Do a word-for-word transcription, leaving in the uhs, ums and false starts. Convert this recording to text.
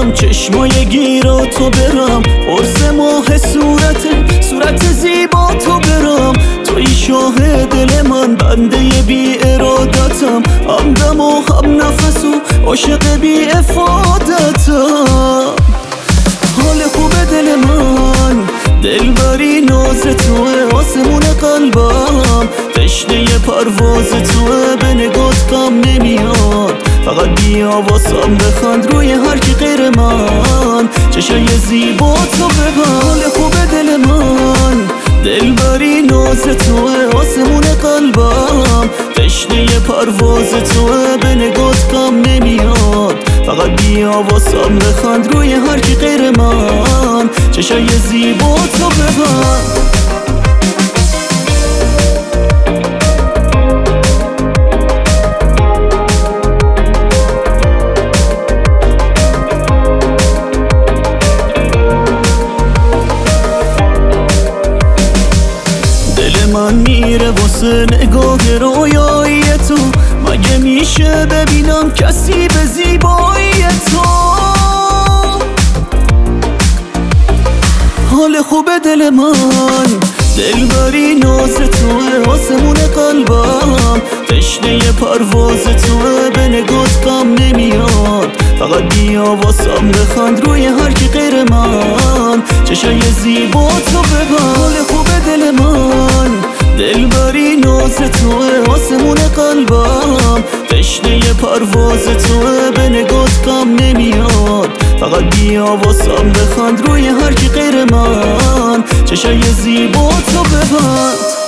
برم چشمای گیرا تو برم قرص ماه صورت صورت زیبا تو برم توی شاه دل من بنده بی ارادتم همدم و هم نفس و عاشق بی افادتم حال خوب دل من دلبری ناز توه آسمون قلبم تشنه پرواز توه به نگات غم نمیاد فقط بیا واسم بخند روی هر کی غیر من چشای زیبا تو ببند حال خوب دل من دلبری ناز توه آسمون قلبم تشنه پرواز توه به نگات غم نمیاد فقط بیا واسم بخند روی هر کی غیر من چشای زیبا تو ببند من میره واسه نگاه رویایی تو مگه میشه ببینم کسی به زیبایی تو حال خوب دل من دلبری ناز توه آسمون قلبم تشنه پرواز توه به نگات غم نمیاد فقط بیا واسم بخند روی هر کی غیر من چشای زیبا تو ببند حال خوب دل من دلبری ناز توه آسمون قلبم تشنه پرواز توه به نگات غم نمیاد فقط بیا واسم بخند روی هر کی غیر من چشای زیبا تو ببند